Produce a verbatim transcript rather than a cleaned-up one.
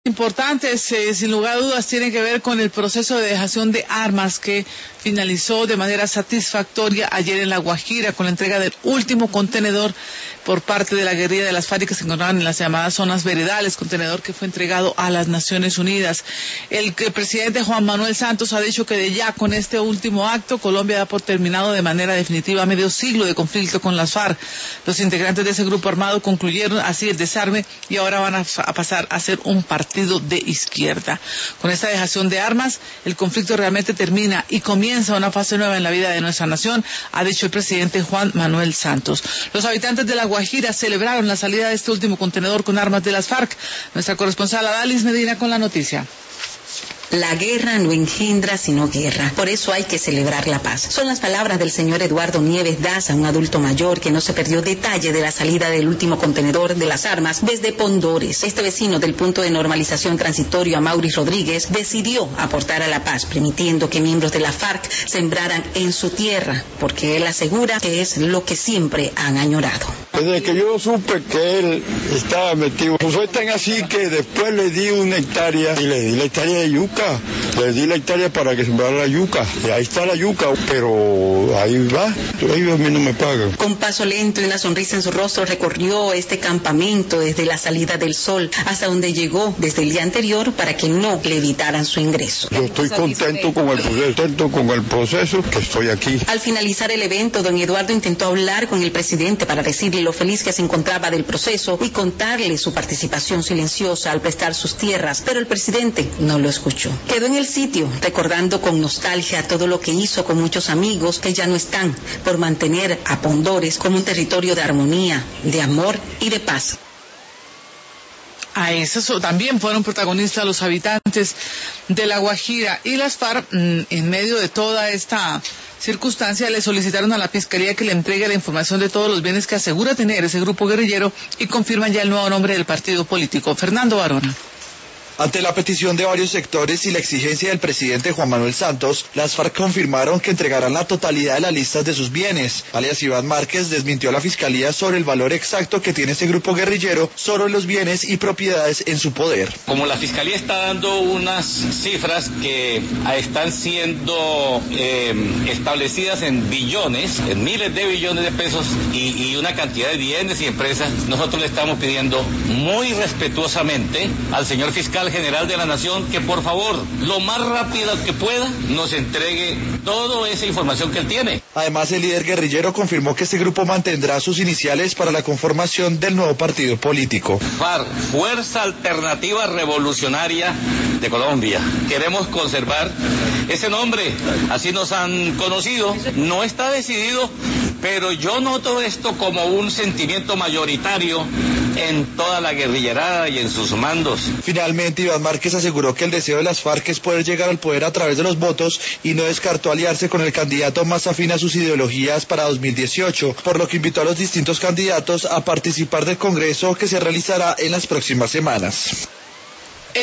Importantes, eh, sin lugar a dudas, tienen que ver con el proceso de dejación de armas que finalizó de manera satisfactoria ayer en La Guajira con la entrega del último contenedor por parte de la guerrilla de las FARC que se encontraban en las llamadas zonas veredales, contenedor que fue entregado a las Naciones Unidas. El, el presidente Juan Manuel Santos ha dicho que de ya con este último acto Colombia da por terminado de manera definitiva medio siglo de conflicto con las FARC. Los integrantes de ese grupo armado concluyeron así el desarme y ahora van a, a pasar a ser un partido de izquierda. Con esta dejación de armas, el conflicto realmente termina y comienza una fase nueva en la vida de nuestra nación, ha dicho el presidente Juan Manuel Santos. Los habitantes de La Guajira celebraron la salida de este último contenedor con armas de las FARC. Nuestra corresponsal Adalis Medina con la noticia. La guerra no engendra sino guerra, por eso hay que celebrar la paz. Son las palabras del señor Eduardo Nieves Daza, un adulto mayor que no se perdió detalle de la salida del último contenedor de las armas desde Pondores. Este vecino del punto de normalización transitorio Amaury Rodríguez decidió aportar a la paz, permitiendo que miembros de la FARC sembraran en su tierra, porque él asegura que es lo que siempre han añorado. Desde que yo supe que él estaba metido, pues fue tan así que después le di una hectárea y le di la hectárea de yuca. Le di la hectárea para que sembrara la yuca. Y ahí está la yuca, pero ahí va. Ellos a mí no me pagan. Con paso lento y una sonrisa en su rostro recorrió este campamento desde la salida del sol hasta donde llegó desde el día anterior para que no le evitaran su ingreso. Yo estoy contento con el proceso, contento con el proceso que estoy aquí. Al finalizar el evento, don Eduardo intentó hablar con el presidente para decirle lo feliz que se encontraba del proceso y contarle su participación silenciosa al prestar sus tierras, pero el presidente no lo escuchó. Quedó en el sitio, recordando con nostalgia todo lo que hizo con muchos amigos que ya no están, por mantener a Pondores como un territorio de armonía, de amor y de paz. A eso también fueron protagonistas los habitantes de La Guajira y las FARC. En medio de toda esta circunstancia le solicitaron a la Fiscalía que le entregue la información de todos los bienes que asegura tener ese grupo guerrillero y confirman ya el nuevo nombre del partido político. Fernando Barona. Ante la petición de varios sectores y la exigencia del presidente Juan Manuel Santos, las FARC confirmaron que entregarán la totalidad de las listas de sus bienes. Alias Iván Márquez desmintió a la Fiscalía sobre el valor exacto que tiene ese grupo guerrillero sobre los bienes y propiedades en su poder. Como la Fiscalía está dando unas cifras que están siendo eh, establecidas en billones, en miles de billones de pesos y, y una cantidad de bienes y empresas, nosotros le estamos pidiendo muy respetuosamente al señor fiscal general de la Nación que por favor, lo más rápido que pueda, nos entregue toda esa información que él tiene. Además, el líder guerrillero confirmó que este grupo mantendrá sus iniciales para la conformación del nuevo partido político. FARC, Fuerza Alternativa Revolucionaria de Colombia. Queremos conservar ese nombre, así nos han conocido. No está decidido, pero yo noto esto como un sentimiento mayoritario en toda la guerrillerada y en sus mandos. Finalmente, Iván Márquez aseguró que el deseo de las FARC es poder llegar al poder a través de los votos y no descartó aliarse con el candidato más afín a sus ideologías para dos mil dieciocho, por lo que invitó a los distintos candidatos a participar del Congreso que se realizará en las próximas semanas.